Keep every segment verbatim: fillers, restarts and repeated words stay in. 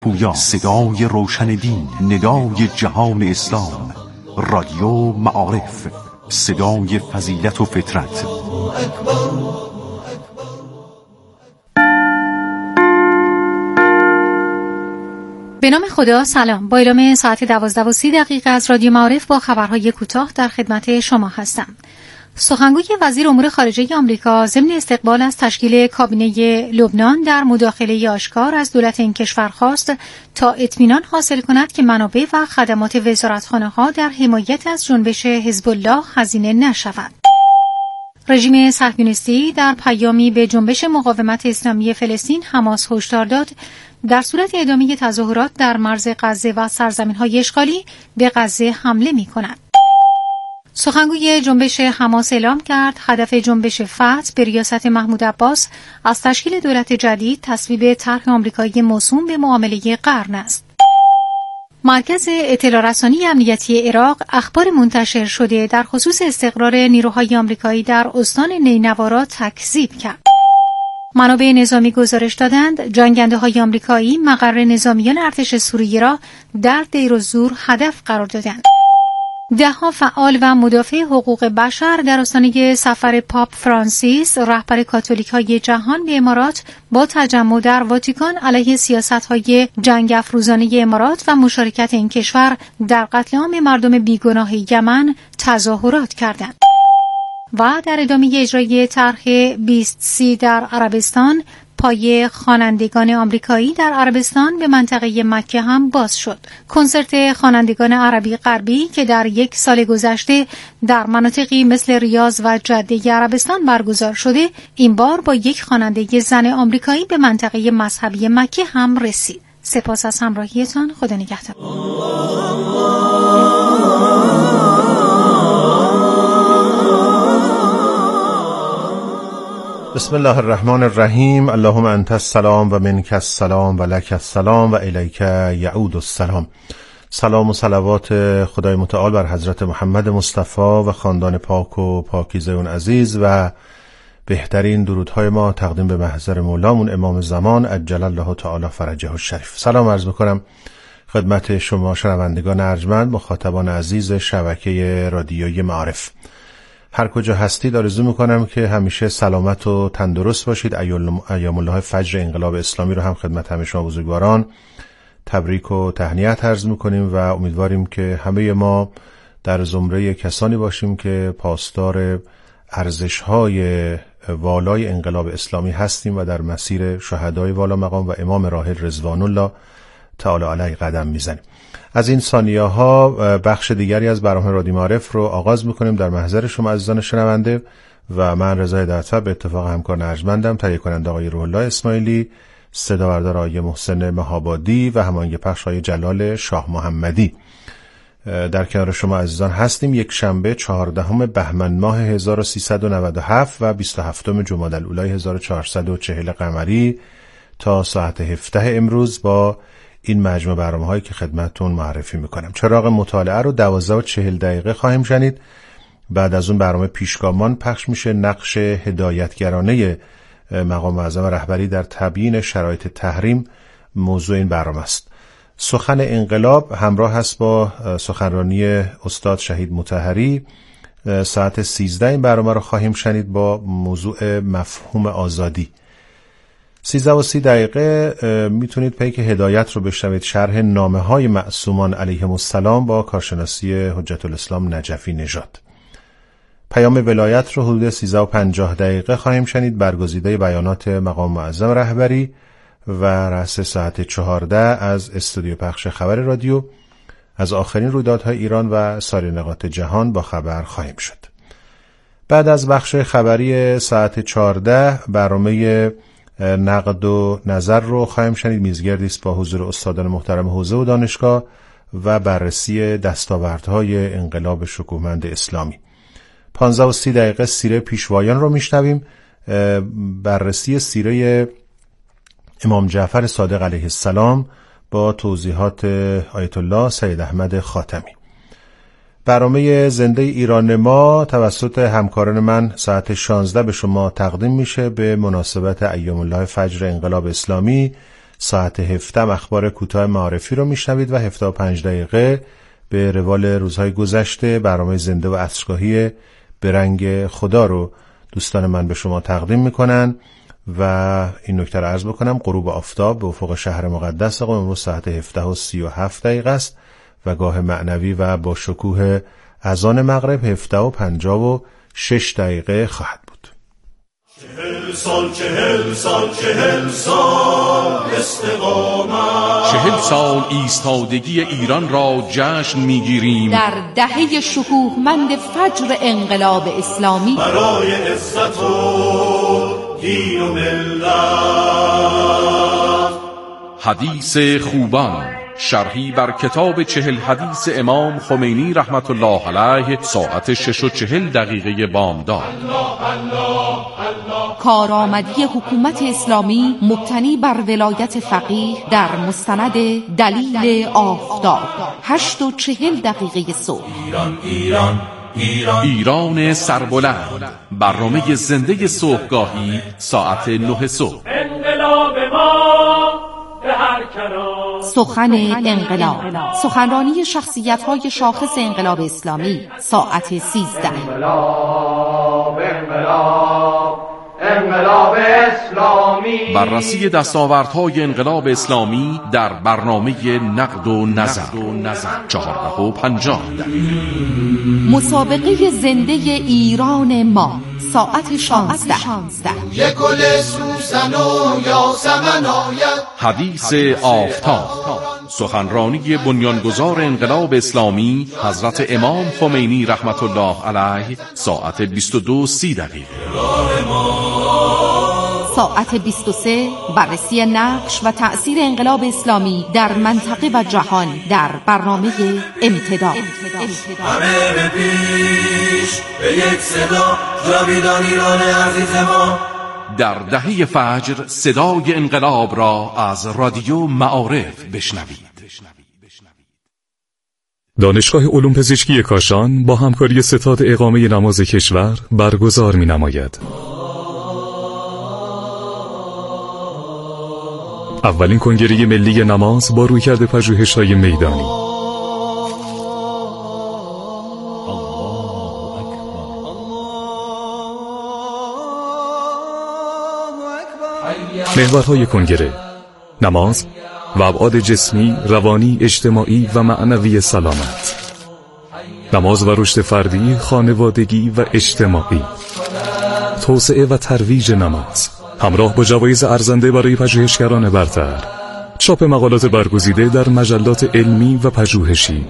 پویا، صدای روشن دین، ندای جهان اسلام، رادیو معارف، صدای فضیلت و فطرت. به نام خدا. سلام. با اعلام ساعت دوازده و سی دقیقه از رادیو معارف با خبرهای کوتاه در خدمت شما هستم. سخنگوی وزیر امور خارجه آمریکا ضمن استقبال از تشکیل کابینه لبنان در مداخله آشکار از دولت این کشور خواست تا اطمینان حاصل کند که منابع و خدمات وزارتخانه‌ها در حمایت از جنبش حزب الله هزینه نشود. رژیم صهیونیستی در پیامی به جنبش مقاومت اسلامی فلسطین حماس هشدار داد در صورت ادامه تظاهرات در مرز غزه و سرزمین‌های اشغالی به غزه حمله می‌کند. سخنگوی جنبش حماس اعلام کرد هدف جنبش فتح به ریاست محمود عباس از تشکیل دولت جدید تصویب طرح آمریکایی موسوم به معامله قرن است. مرکز اطلاع رسانی امنیتی عراق اخبار منتشر شده در خصوص استقرار نیروهای آمریکایی در استان نینوا را تکذیب کرد. منابع نظامی گزارش دادند جنگنده‌های آمریکایی مقر نظامیان ارتش سوریه را در دیر الزور هدف قرار دادند. ده‌ها فعال و مدافع حقوق بشر در آستانه سفر پاپ فرانسیس رهبر کاتولیک‌های جهان به امارات با تجمع در واتیکان علیه سیاست‌های جنگ افروزانه امارات و مشارکت این کشور در قتل عام مردم بیگناه یمن تظاهرات کردند. و در ادامه اجرای طرح بیست سی در عربستان، پای خوانندگان آمریکایی در عربستان به منطقه مکه هم باز شد. کنسرت خوانندگان عربی غربی که در یک سال گذشته در مناطقی مثل ریاض و جده عربستان برگزار شده، این بار با یک خواننده زن آمریکایی به منطقه مذهبی مکه هم رسید. سپاس از همراهیتان. خدا نگهدار. بسم الله الرحمن الرحیم. اللهم انت السلام و منک السلام و لک السلام و الیک یعود السلام. سلام و صلوات خدای متعال بر حضرت محمد مصطفی و خاندان پاک و پاکیزه اون عزیز و بهترین درودهای ما تقدیم به محضر مولامون امام زمان عجل الله تعالی فرجه الشریف. سلام عرض میکنم خدمت شما شنوندگان ارجمند، مخاطبان عزیز شبکه رادیویی معارف. هر کجا هستید آرزو میکنم که همیشه سلامت و تندرست باشید. ایام الله فجر انقلاب اسلامی رو هم خدمت همه شما بزرگواران تبریک و تهنیت عرض میکنیم و امیدواریم که همه ما در زمره کسانی باشیم که پاسدار ارزش‌های والای انقلاب اسلامی هستیم و در مسیر شهدای والا مقام و امام راحل رضوان الله تعالی علیه قدم میزنیم. از این ثانیه ها بخش دیگری از برنامه رادیو معارف رو آغاز میکنیم در محضر شما عزیزان شنونده و من رضا هدایت‌فر به اتفاق همکار ارجمندم، تهیه کننده آقای روح الله اسماعیلی، صدا بردار آقای محسن مهابادی و هماهنگ پخش آقای جلال شاه محمدی در کنار شما عزیزان هستیم. یک شنبه چهاردهم بهمن ماه هزار و سیصد و نود و هفت و بیست و هفتم جمادی الاولی هزار و چهارصد و چهل قمری تا ساعت هفده امروز با این مجموعه برنامه هایی که خدمتتون معرفی میکنم. چراغ مطالعه رو دوازده و چهل دقیقه خواهیم شنید. بعد از اون برنامه پیشگامان پخش میشه، نقش هدایتگرانه مقام معظم رهبری در تبیین شرایط تحریم موضوع این برنامه است. سخن انقلاب همراه هست با سخنرانی استاد شهید مطهری. ساعت سیزده این برنامه رو خواهیم شنید با موضوع مفهوم آزادی. سیزده و سی دقیقه میتونید پیک هدایت رو بشنوید، شرح نامه های معصومان علیهم السلام با کارشناسی حجت الاسلام نجفی نژاد. پیام ولایت رو حدود سیزده و پنجاه دقیقه خواهیم شنید، برگزیده بیانات مقام معظم رهبری و رأس ساعت چهارده از استودیو پخش خبر رادیو از آخرین رویدادهای ایران و سایر نقاط جهان با خبر خواهیم شد. بعد از بخش خبری ساعت چهارده برنامه نقد و نظر رو خواهیم شنید، میزگردی است با حضور استادان محترم حوزه و دانشگاه و بررسی دستاوردهای انقلاب شکوهمند اسلامی. پانزده و سی دقیقه سیره پیشوایان رو میشنویم، بررسی سیره امام جعفر صادق علیه السلام با توضیحات آیت الله سید احمد خاتمی. برنامه زنده ایران ما توسط همکاران من ساعت شانزده به شما تقدیم میشه به مناسبت ایام الله فجر انقلاب اسلامی، ساعت هفده اخبار کوتاه معارفی رو میشنوید و هفده و پنج دقیقه به روال روزهای گذشته برنامه زنده و عصرگاهی به رنگ خدا رو دوستان من به شما تقدیم میکنن و این نکته رو عرض بکنم غروب آفتاب به افق شهر مقدس قم امروز ساعت هفده و سی و هفت دقیقه است و گاه معنوی و با شکوه اذان مغرب هفده و پنجاه و شش دقیقه خواهد بود. چهل سال چهل سال چهل سال استقامت، چهل سال ایستادگی ایران را جشن میگیریم در دهه شکوهمند فجر انقلاب اسلامی برای عزت و دین و ملت. حدیث خوبان، شرحی بر کتاب چهل حدیث امام خمینی رحمت الله علیه ساعت شش و چهل دقیقه بامداد. کارآمدی حکومت اسلامی مبتنی بر ولایت فقیه در مستند دلیل آفتاب هشت و چهل دقیقه صبح. ایران ایران ایران ایران سربلند، برنامه زنده صبحگاهی ساعت نه صبح. انقلاب ما به هر کنار. سخن انقلاب، سخنرانی شخصیت‌های شاخص انقلاب اسلامی ساعت سیزده. انقلاب انقلاب انقلاب اسلامی. بررسی دستاوردهای انقلاب اسلامی در برنامه نقد و نظر چهارده و پنجاه دقیقه. مسابقه زنده ایران ما ساعت شانزده. یک گل سوسن و یاسمن آید. حدیث آفتاب، سخنرانی بنیانگذار انقلاب اسلامی حضرت امام خمینی رحمت الله علیه ساعت بیست و دو و سی دقیقه. ساعت بیست و سه بررسی نقش و تأثیر انقلاب اسلامی در منطقه و جهان در برنامه امتداد. همه به پیش به یک صدا، جاویدان ایران عزیز ما. در دهه فجر صدای انقلاب را از رادیو معارف بشنوید. دانشگاه علوم پزشکی کاشان با همکاری ستاد اقامه نماز کشور برگزار می‌نماید. اولین کنگره ملی نماز با رویکرد پژوهش‌های میدانی. محورهای کنگره: نماز و ابعاد جسمی، روانی، اجتماعی و معنوی سلامت. نماز و رشد فردی، خانوادگی و اجتماعی. توسعه و ترویج نماز همراه با جوایز ارزنده برای پژوهشگران برتر. چاپ مقالات برگزیده در مجلات علمی و پژوهشی.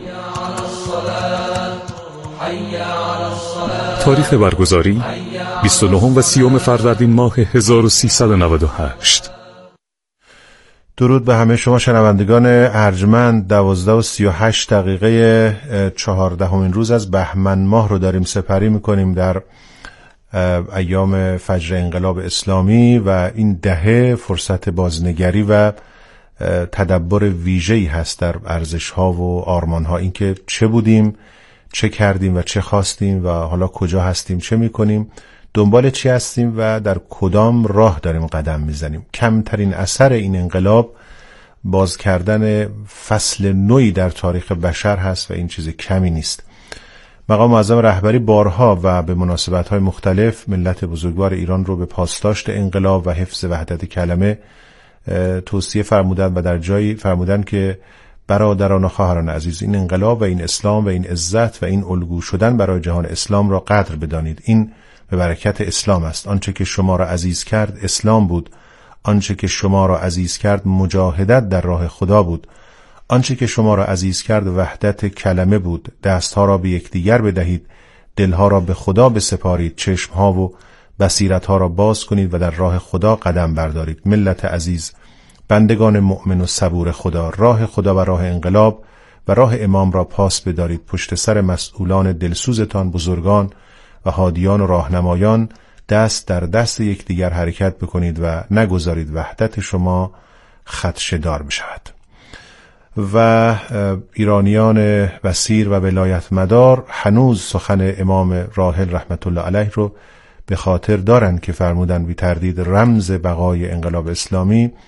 تاریخ برگزاری بیست و نه و سی فروردین ماه هزار و سیصد و نود و هشت. درود به همه شما شنوندگان ارجمند. دوازده و سی و هشت دقیقه چهاردهمین روز از بهمن ماه رو داریم سپری میکنیم در ایام فجر انقلاب اسلامی و این دهه فرصت بازنگری و تدبر ویژه‌ای هست در ارزش‌ها و آرمان‌ها، اینکه چه بودیم، چه کردیم و چه خواستیم و حالا کجا هستیم، چه می‌کنیم، دنبال چی هستیم و در کدام راه داریم قدم می‌زنیم. کمترین اثر این انقلاب باز کردن فصل نوعی در تاریخ بشر هست و این چیز کمی نیست. مقام معظم رهبری بارها و به مناسبت‌های مختلف ملت بزرگوار ایران رو به پاسداشت انقلاب و حفظ وحدت کلمه توصیه فرمودند و در جایی فرمودند که برادران و خواهران عزیز، این انقلاب و این اسلام و این عزت و این الگو شدن برای جهان اسلام را قدر بدانید. این به برکت اسلام است. آنچه که شما را عزیز کرد اسلام بود. آنچه که شما را عزیز کرد مجاهدت در راه خدا بود. آنچه که شما را عزیز کرد وحدت کلمه بود. دستها را به یکدیگر بدهید، دلها را به خدا بسپارید، چشمها و بصیرتها را باز کنید و در راه خدا قدم بردارید. ملت عزیز، بندگان مؤمن و صبور خدا، راه خدا و راه انقلاب و راه امام را پاس بدارید. پشت سر مسئولان دلسوزتان، بزرگان و هادیان و راهنمایان دست در دست یکدیگر حرکت بکنید و نگذارید وحدت شما خدشه‌دار بشود. و ایرانیان بصیر و ولایت مدار هنوز سخن امام راحل رحمت الله علیه رو به خاطر دارن که فرمودن بی تردید رمز بقای انقلاب اسلامی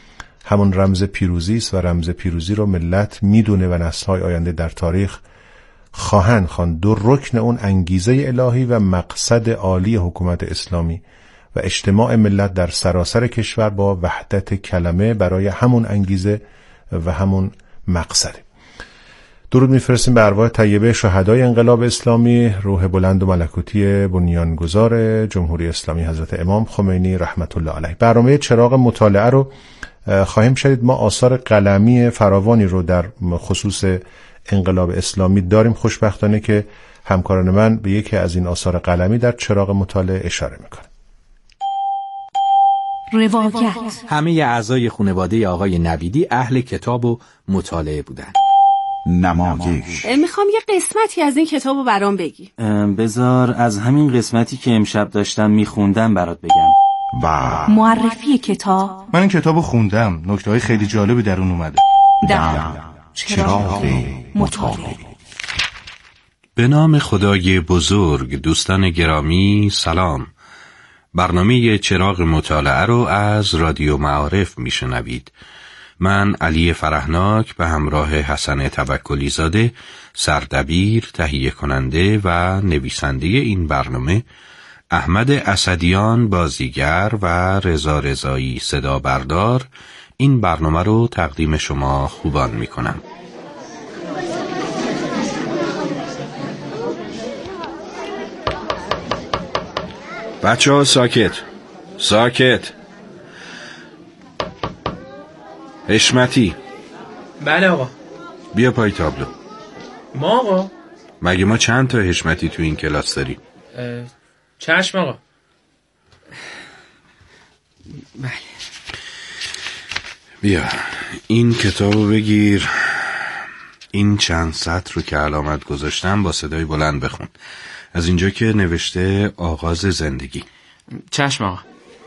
همون رمز پیروزی است و رمز پیروزی رو ملت میدونه و نسل‌های آینده در تاریخ خواهند خواند. دو رکن اون انگیزه الهی و مقصد عالی حکومت اسلامی و اجتماع ملت در سراسر کشور با وحدت کلمه برای همون انگیزه و همون مقصد. درود میفرستیم به ارواح طیبه شهدای انقلاب اسلامی، روح بلند و ملکوتی بنیانگذار جمهوری اسلامی حضرت امام خمینی رحمت الله علیه. برنامه چراغ مطالعه رو خواهیم شنید. ما آثار قلمی فراوانی رو در خصوص انقلاب اسلامی داریم. خوشبختانه که همکاران من به یکی از این آثار قلمی در چراغ مطالعه اشاره میکنه. روایت. همه اعضای خانواده آقای نویدی اهل کتاب و مطالعه بودن. نمایش. میخوام یه قسمتی از این کتاب رو برام بگی. بذار از همین قسمتی که امشب داشتم میخوندم برات بگم. و معرفی کتاب. من این کتاب رو خوندم، نکته‌های خیلی جالبی در اون اومده. در چراغ مطالعه. به نام خدای بزرگ. دوستان گرامی سلام. برنامه چراغ مطالعه رو از رادیو معارف میشنوید. من علی فرهناک به همراه حسن توکلی زاده، سردبیر، تهیه کننده و نویسنده این برنامه، احمد اسدیان بازیگر و رضا رضایی صدا بردار، این برنامه رو تقدیم شما خوبان میکنم. بچه ها ساکت ساکت. حشمتی. بله آقا. بیا پای تابلو. ما آقا؟ مگه ما چند تا حشمتی تو این کلاس داریم؟ چشم آقا. بله. بیا این کتابو بگیر. این چند سطر رو که علامت گذاشتم با صدای بلند بخون. از اینجا که نوشته آغاز زندگی. چشم آقا.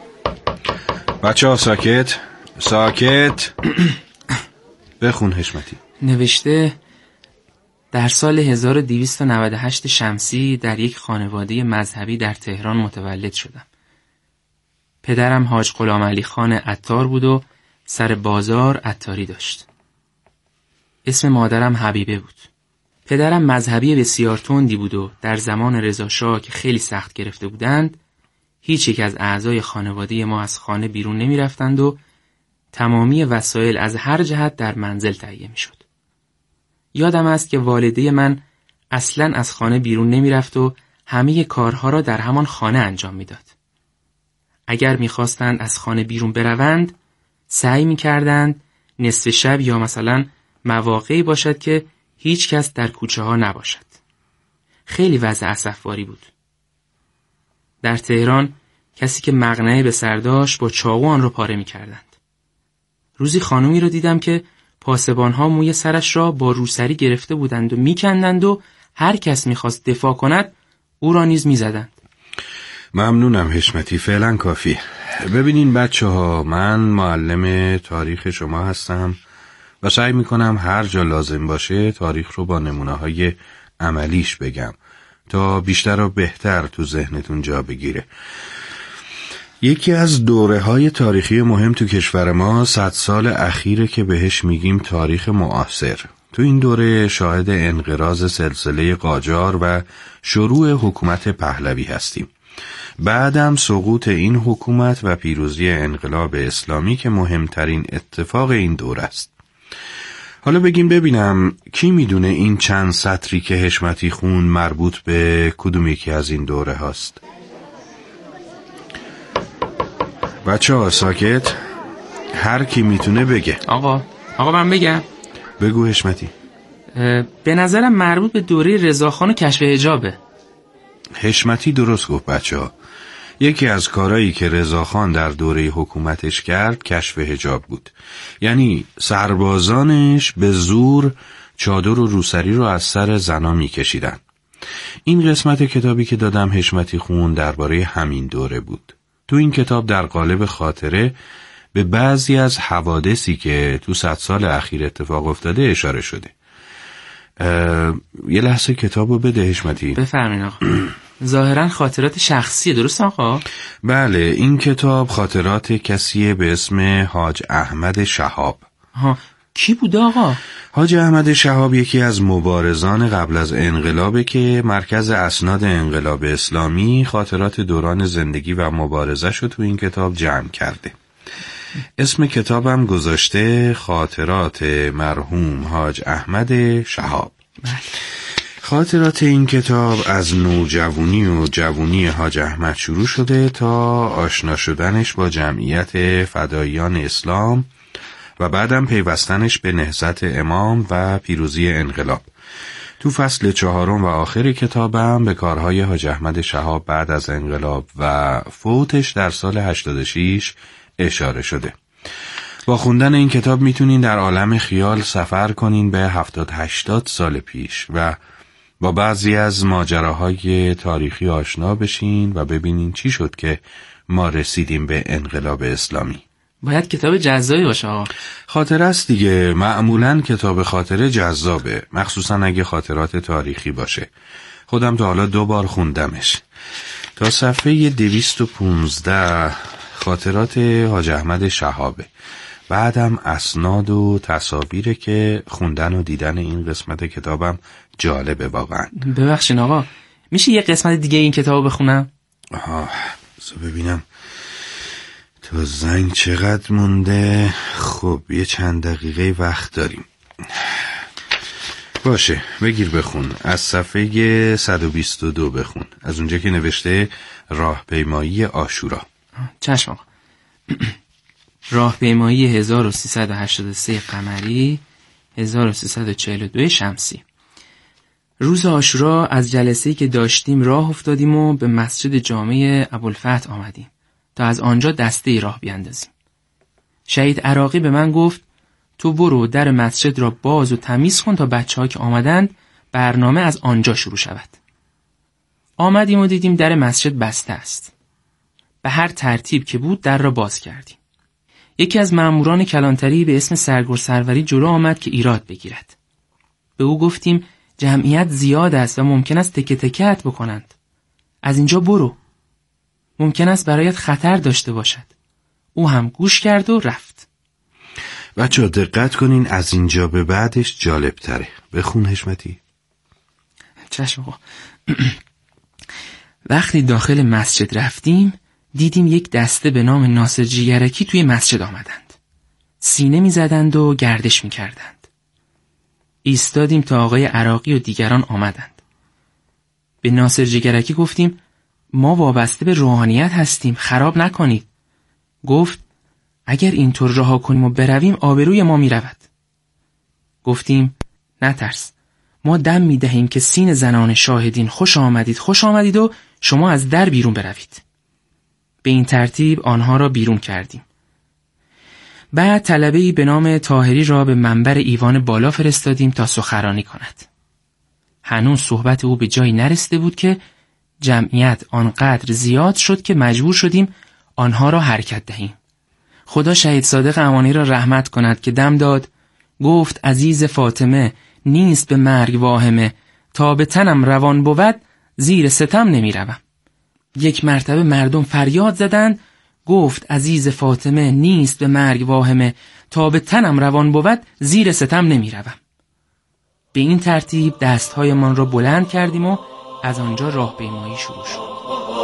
بچه ها ساکت ساکت. بخون حشمتی. نوشته در سال هزار و دویست و نود و هشت شمسی در یک خانواده مذهبی در تهران متولد شدم. پدرم حاج غلام علی خان عطار بود و سر بازار عطاری داشت. اسم مادرم حبیبه بود. پدرم مذهبی بسیار تندی بود و در زمان رضا شاه که خیلی سخت گرفته بودند، هیچ یک از اعضای خانواده ما از خانه بیرون نمی رفتند و تمامی وسایل از هر جهت در منزل تهیه می شد. یادم است که والده من اصلاً از خانه بیرون نمی رفت و همه کارها را در همان خانه انجام می داد. اگر می خواستند از خانه بیرون بروند، سعی می کردند نصف شب یا مثلا مواقعی باشد که هیچ کس در کوچه ها نباشد. خیلی وضع اسفباری بود. در تهران کسی که مقنعه به سر داشت با چاقو آن را پاره می کردند. روزی خانومی را دیدم که پاسبانها موی سرش را با روسری گرفته بودند و می کندند و هر کس می خواست دفاع کند او را نیز می زدند. ممنونم حشمتی، فعلا کافی. ببینین بچه ها، من معلم تاریخ شما هستم و سعی می کنم هر جا لازم باشه تاریخ رو با نمونه های عملیش بگم تا بیشتر و بهتر تو ذهنتون جا بگیره. یکی از دوره های تاریخی مهم تو کشور ما صد سال اخیره که بهش میگیم تاریخ معاصر. تو این دوره شاهد انقراض سلسله قاجار و شروع حکومت پهلوی هستیم. بعدم سقوط این حکومت و پیروزی انقلاب اسلامی که مهمترین اتفاق این دوره است. حالا بگیم ببینم کی میدونه این چند سطری که حشمتی خون مربوط به کدوم یکی از این دوره هاست؟ بچه ها ساکت. هر کی میتونه بگه. آقا آقا من بگم. بگو حشمتی. به نظرم مربوط به دوره رضاخان و کشف حجابه. حشمتی درست گفت بچه ها. یکی از کارهایی که رضاخان در دوره حکومتش کرد کشف حجاب بود. یعنی سربازانش به زور چادر و روسری رو از سر زنا میکشیدن. این قسمت کتابی که دادم حشمتی خون درباره همین دوره بود. تو این کتاب در قالب خاطره به بعضی از حوادثی که تو صد سال اخیر اتفاق افتاده اشاره شده. یه لحظه کتابو بده حشمتی. بفرمایید آقا. ظاهرا خاطرات شخصیه، درست آقا؟ بله، این کتاب خاطرات کسیه به اسم حاج احمد شهاب. ها، کی بود آقا؟ حاج احمد شهاب یکی از مبارزان قبل از انقلابه که مرکز اسناد انقلاب اسلامی خاطرات دوران زندگی و مبارزش رو تو این کتاب جمع کرده. اسم کتابم گذاشته خاطرات مرحوم حاج احمد شهاب. بله. خاطرات این کتاب از نوجوانی و جوانی حاج احمد شروع شده تا آشنا شدنش با جمعیت فداییان اسلام و بعدم پیوستنش به نهضت امام و پیروزی انقلاب. تو فصل چهارم و آخر کتابم به کارهای حاج احمد شهاب بعد از انقلاب و فوتش در سال هشتاد و شش اشاره شده. با خوندن این کتاب میتونین در عالم خیال سفر کنین به هفتاد هشتاد سال پیش و با بعضی از ماجراهای تاریخی آشنا بشین و ببینین چی شد که ما رسیدیم به انقلاب اسلامی. باید کتاب جذابی باشه آقا. خاطره است دیگه، معمولاً کتاب خاطره جذابه، مخصوصاً اگه خاطرات تاریخی باشه. خودم تا حالا دو بار خوندمش. تا صفحه دویست و پونزده خاطرات حاج احمد شهابه. بعدم اسناد و تصاویره که خوندن و دیدن این قسمت کتابم جالبه واقعا. ببخشین آقا، میشه یه قسمت دیگه این کتابو بخونم؟ آها، بذار ببینم تا زنگ چقدر مونده. خب یه چند دقیقه وقت داریم. باشه بگیر بخون. از صفحه صد و بیست و دو بخون، از اونجا که نوشته راهپیمایی عاشورا. چشم آقا. راهپیمایی هزار و سیصد و هشتاد و سه قمری، هزار و سیصد و چهل و دو شمسی. روز عاشورا از جلسه‌ای که داشتیم راه افتادیم و به مسجد جامع ابوالفتح آمدیم تا از آنجا دسته راه بیاندازیم. شهید عراقی به من گفت تو برو در مسجد را باز و تمیز کن تا بچه‌ها که آمدند برنامه از آنجا شروع شود. آمدیم و دیدیم در مسجد بسته است. به هر ترتیب که بود در را باز کردیم. یکی از ماموران کلانتری به اسم سرگور سروری جلو آمد که ایراد بگیرد. به او گفتیم جمعیت زیاد است و ممکن است تکه تکه‌ات بکنند. از اینجا برو. ممکن است برایت خطر داشته باشد. او هم گوش کرد و رفت. بچه‌ها دقت کنین، از اینجا به بعدش جالب تره. بخون حشمتی. چشم آقا. وقتی داخل مسجد رفتیم دیدیم یک دسته به نام ناصر جیگرکی توی مسجد آمدند. سینه می زدند و گردش می کردند. ایستادیم تا آقای عراقی و دیگران آمدند. به ناصر جیگرکی گفتیم ما وابسته به روحانیت هستیم، خراب نکنید. گفت اگر اینطور رها کنیم و برویم آبروی ما می رود. گفتیم نترس، ما دم می دهیم که سین زنان شاهدین خوش آمدید خوش آمدید و شما از در بیرون بروید. به این ترتیب آنها را بیرون کردیم. بعد طلبه‌ای به نام طاهری را به منبر ایوان بالا فرستادیم تا سخنرانی کند. هنوز صحبت او به جایی نرسیده بود که جمعیت آنقدر زیاد شد که مجبور شدیم آنها را حرکت دهیم. خدا شهید صادق امانی را رحمت کند که دم داد گفت عزیز فاطمه نیست به مرگ واهمه، تا به تنم روان بود زیر ستم نمی روم. یک مرتبه مردم فریاد زدند گفت عزیز فاطمه نیست به مرگ واهمه، تا به تنم روان بود زیر ستم نمی روم. به این ترتیب دستهایمان را بلند کردیم و از آنجا راهپیمایی شروع شد.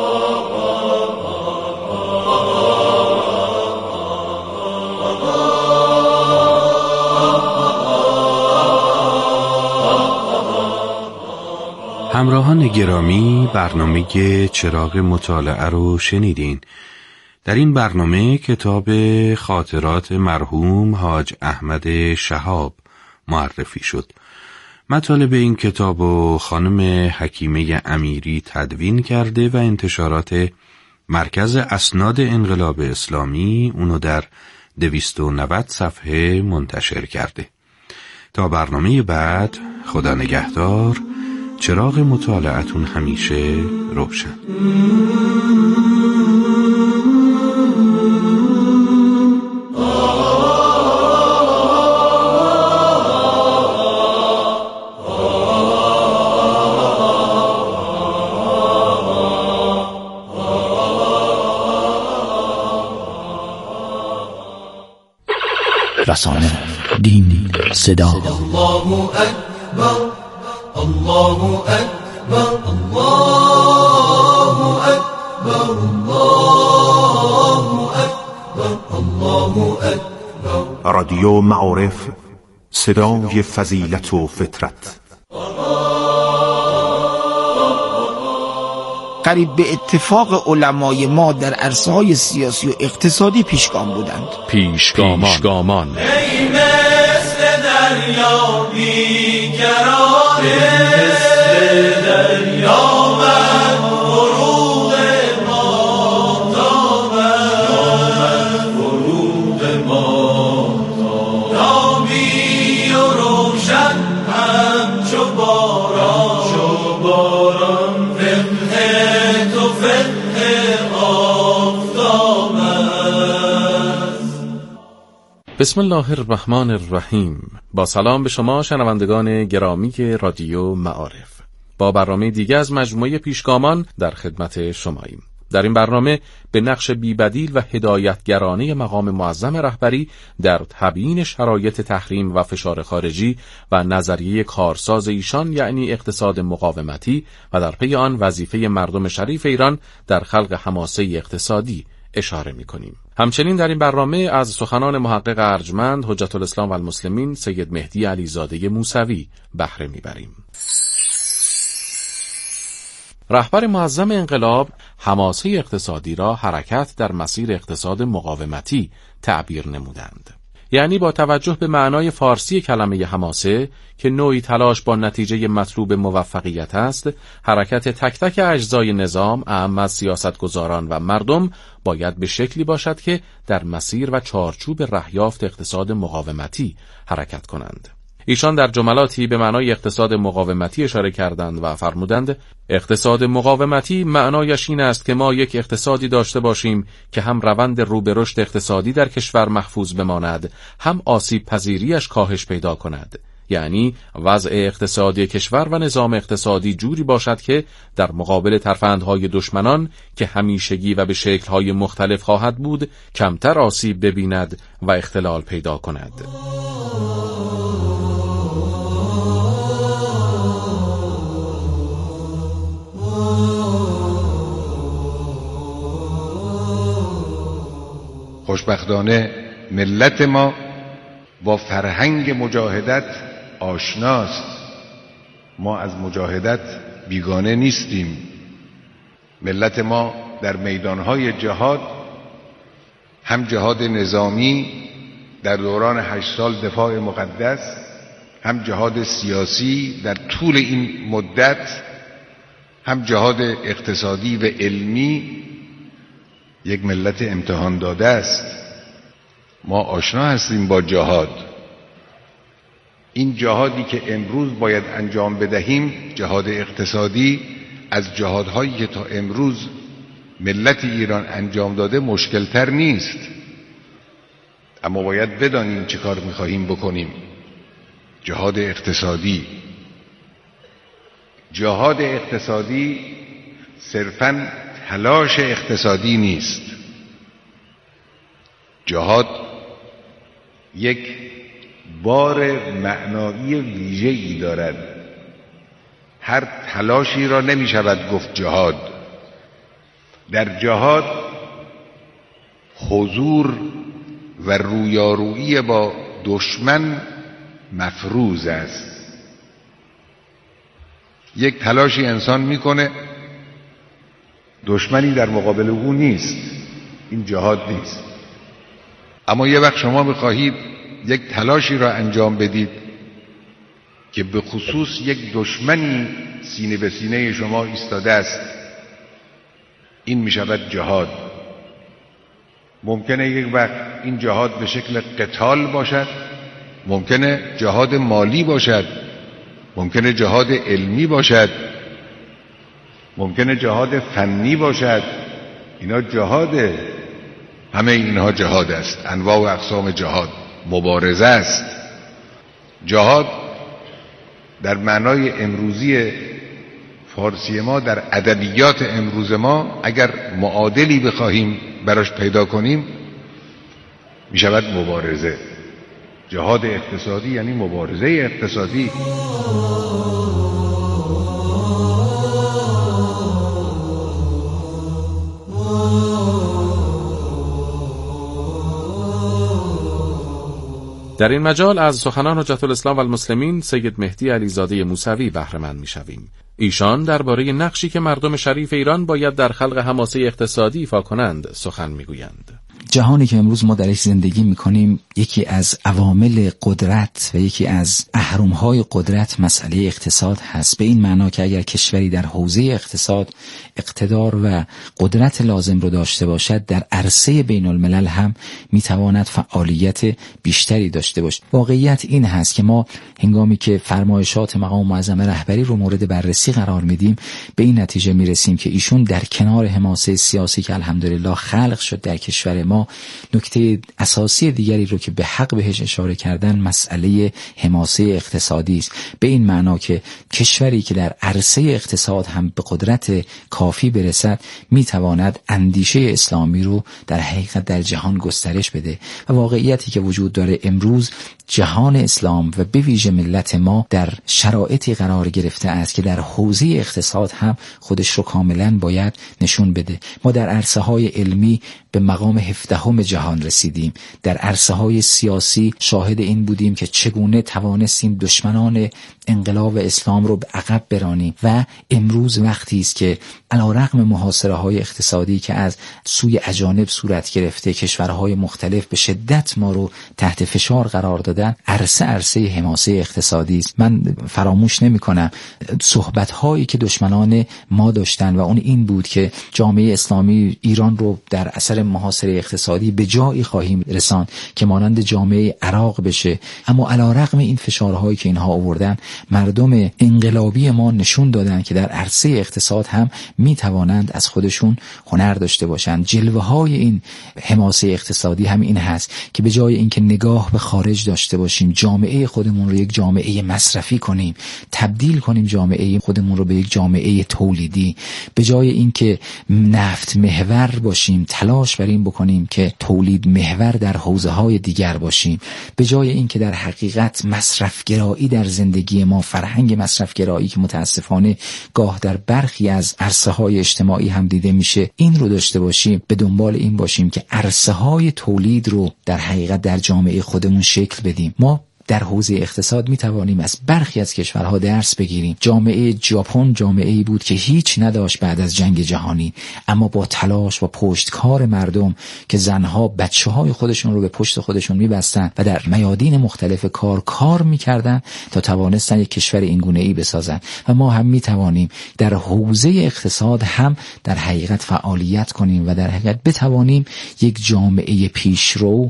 همراهان گرامی، برنامه چراغ مطالعه رو شنیدین. در این برنامه کتاب خاطرات مرحوم حاج احمد شهاب معرفی شد. مطالب این کتاب و خانم حکیمه امیری تدوین کرده و انتشارات مرکز اسناد انقلاب اسلامی اونو در دویست و نود صفحه منتشر کرده. تا برنامه بعد، خدا نگهدار. چراغ مطالعتون همیشه روشن. رسانه، دین، صدا. الله اکبر، الله اکبر، الله اکبر، الله اکبر، الله اکبر. رادیو معارف، صدای فضیلت و فطرت. قریب به اتفاق علمای ما در عرصه‌های سیاسی و اقتصادی پیشگام بودند. پیشگامان, پیشگامان. ای مثل دریا بی‌قرار، مثل دریا من فروغ ماهتاب، فروغ ماهتاب، نامی و روشن همچو باران، چو باران بسم الله الرحمن الرحیم. با سلام به شما شنوندگان گرامی رادیو معارف، با برنامه دیگه از مجموعه پیشگامان در خدمت شماییم. در این برنامه به نقش بی‌بدیل و هدایتگرانه مقام معظم رهبری در تبیین شرایط تحریم و فشار خارجی و نظریه کارساز ایشان یعنی اقتصاد مقاومتی و در پی آن وظیفه مردم شریف ایران در خلق حماسه اقتصادی اشاره می‌کنیم. همچنین در این برنامه از سخنان محقق ارجمند حجت الاسلام و المسلمین سید مهدی علیزاده موسوی بهره می‌بریم. رهبر معظم انقلاب حماسه اقتصادی را حرکت در مسیر اقتصاد مقاومتی تعبیر نمودند. یعنی با توجه به معنای فارسی کلمه حماسه که نوعی تلاش با نتیجه مطلوب موفقیت است، حرکت تک تک اجزای نظام اعم از سیاستگزاران و مردم باید به شکلی باشد که در مسیر و چارچوب رهیافت اقتصاد مقاومتی حرکت کنند. ایشان در جملاتی به معنای اقتصاد مقاومتی اشاره کردند و فرمودند اقتصاد مقاومتی معنایش این است که ما یک اقتصادی داشته باشیم که هم روند رو به رشد اقتصادی در کشور محفوظ بماند، هم آسیب پذیریش کاهش پیدا کند. یعنی وضع اقتصادی کشور و نظام اقتصادی جوری باشد که در مقابل ترفندهای دشمنان که همیشگی و به شکل‌های مختلف خواهد بود کمتر آسیب ببیند و اختلال پیدا کند. خوشبختانه ملت ما با فرهنگ مجاهدت آشناست. ما از مجاهدت بیگانه نیستیم. ملت ما در میدانهای جهاد، هم جهاد نظامی در دوران هشت سال دفاع مقدس، هم جهاد سیاسی در طول این مدت، هم جهاد اقتصادی و علمی، یک ملت امتحان داده است. ما آشنا هستیم با جهاد. این جهادی که امروز باید انجام بدهیم، جهاد اقتصادی، از جهادهایی که تا امروز ملت ایران انجام داده مشکلتر نیست. اما باید بدانیم چه کار می‌خواهیم بکنیم. جهاد اقتصادی جهاد اقتصادی صرفاً تلاش اقتصادی نیست. جهاد یک بار معنایی ویژه‌ای دارد. هر تلاشی را نمی شود گفت جهاد. در جهاد حضور و رویارویی با دشمن مفروض است. یک تلاشی انسان میکنه، دشمنی در مقابل او نیست، این جهاد نیست. اما یه وقت شما میخواهید یک تلاشی را انجام بدید که به خصوص یک دشمنی سینه به سینه شما ایستاده است، این میشود جهاد. ممکنه یک وقت این جهاد به شکل قتال باشد، ممکنه جهاد مالی باشد، ممکنه جهاد علمی باشد، ممکنه جهاد فنی باشد. اینا جهاده، همه اینها جهاد است. انواع و اقسام جهاد مبارزه است. جهاد در معنای امروزی فارسی ما، در ادبیات امروز ما، اگر معادلی بخواهیم براش پیدا کنیم، می شود مبارزه. جهاد اقتصادی یعنی مبارزه اقتصادی. در این مجال از سخنان حجت الاسلام و المسلمین سید مهدی علیزاده موسوی بهره مند می‌شویم. ایشان درباره نقشی که مردم شریف ایران باید در خلق حماسه اقتصادی ایفا کنند سخن می‌گویند. جهانی که امروز ما درش زندگی میکنیم یکی از عوامل قدرت و یکی از اهرم‌های قدرت مسئله اقتصاد هست، به این معنا که اگر کشوری در حوزه اقتصاد اقتدار و قدرت لازم رو داشته باشد در عرصه بین الملل هم میتواند فعالیت بیشتری داشته باشد. واقعیت این هست که ما هنگامی که فرمایشات مقام معظم رهبری رو مورد بررسی قرار میدیم به این نتیجه میرسیم که ایشون در کنار حماسه سیاسی که الحمدلله خلق شد در کشور ما، نکته اساسی دیگری رو که به حق بهش اشاره کردن مسئله حماسه اقتصادی است، به این معنا که کشوری که در عرصه اقتصاد هم به قدرت کافی برسد میتواند اندیشه اسلامی رو در حقیقت در جهان گسترش بده. و واقعیتی که وجود داره امروز جهان اسلام و به ویژه ملت ما در شرایطی قرار گرفته است که در حوزه اقتصاد هم خودش رو کاملا باید نشون بده. ما در عرصه های علمی به مقام هفدهم جهان رسیدیم، در عرصه های سیاسی شاهد این بودیم که چگونه توانستیم دشمنان انقلاب اسلام رو به عقب برانیم و امروز وقتی است که علیرغم محاصره های اقتصادی که از سوی اجانب صورت گرفته کشورهای مختلف به شدت ما رو تحت فشار قرار دادن، عرصه عرصه حماسه اقتصادی است. من فراموش نمی کنم صحبت هایی که دشمنان ما داشتن و اون این بود که جامعه اسلامی ایران رو در اثر محاصره اقتصادی به جایی خواهیم رساند که مانند جامعه عراق بشه. اما علیرغم این فشارهایی که اینها آوردن مردم انقلابی ما نشون دادن که در عرصه اقتصاد هم می توانند از خودشون هنر داشته باشند. جلوه های این حماسه اقتصادی هم این هست که به جای اینکه نگاه به خارج داشته باشیم، جامعه خودمون رو یک جامعه مصرفی کنیم، تبدیل کنیم جامعه خودمون رو به یک جامعه تولیدی، به جای اینکه نفت محور باشیم تلاش بر این بکنیم که تولید محور در حوزه های دیگر باشیم، به جای اینکه در حقیقت مصرفگرایی در زندگی ما، فرهنگ مصرفگرایی که متاسفانه گاه در برخی از عرصه های اجتماعی هم دیده میشه، این رو داشته باشیم، به دنبال این باشیم که عرصه های تولید رو در حقیقت در جامعه خودمون شکل بدیم. ما در حوزه اقتصاد می توانیم از برخی از کشورها درس بگیریم. جامعه ژاپن جامعه‌ای بود که هیچ نداشت بعد از جنگ جهانی، اما با تلاش و پشتکار مردم که زنها بچه‌های خودشون رو به پشت خودشون می‌بستن و در میادین مختلف کار کار می‌کردن تا توانستن یک کشور اینگونه‌ای بسازن. و ما هم می توانیم در حوزه اقتصاد هم در حقیقت فعالیت کنیم و در حقیقت بتوانیم یک جامعه پیشرو،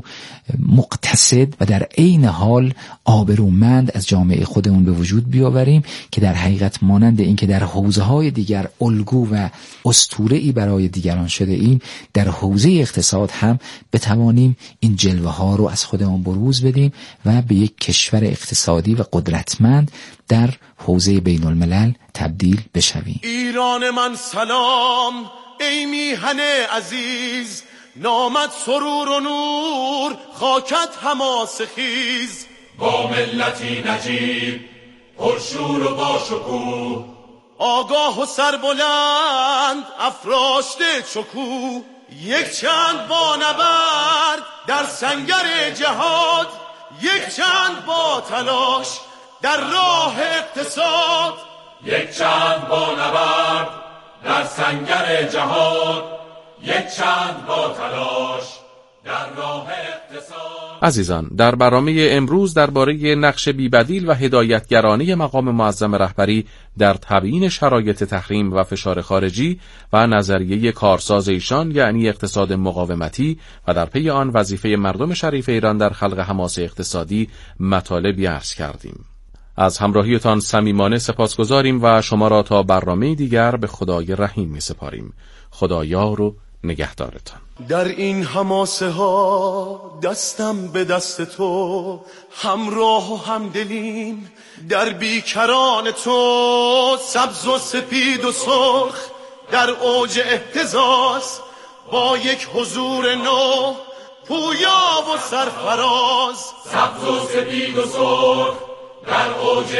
مقتصد و در عین حال آبرومند از جامعه خودمون به وجود بیاوریم که در حقیقت مانند این که در حوزه‌های دیگر الگو و اسطوره‌ای برای دیگران شده ایم، در حوزه اقتصاد هم بتوانیم این جلوه‌ها رو از خودمون بروز بدیم و به یک کشور اقتصادی و قدرتمند در حوزه بین الملل تبدیل بشویم. ایران من سلام ای میهن عزیز، نامت سرور و نور خاکت حماسه خیز، با ملتی نجیب پرشور و باشکوه، آگاه و سربلند افراشته چکو، یک چند با نبرد در سنگر جهاد، یک چند با تلاش در راه اقتصاد، یک چند با نبرد در سنگر جهاد، یک چند با تلاش در راه اقتصاد. عزیزان، در برنامه امروز درباره نقش بی‌بدیل و هدایتگرانه مقام معظم رهبری در تبیین شرایط تحریم و فشار خارجی و نظریه کارساز ایشان یعنی اقتصاد مقاومتی و در پی آن وظیفه مردم شریف ایران در خلق حماسه اقتصادی مطالبی عرض کردیم. از همراهیتان صمیمانه سپاسگزاریم و شما را تا برنامه دیگر به خدای رحیم می سپاریم. خدایار و نگهدارتان. در این حماسه ها دستم به دست تو، همراه و همدلیم در بیکران تو، سبز و سپید و سرخ در اوج اهتزاز، با یک حضور نو پویا و سرفراز، سبز و سپید و سرخ در اوج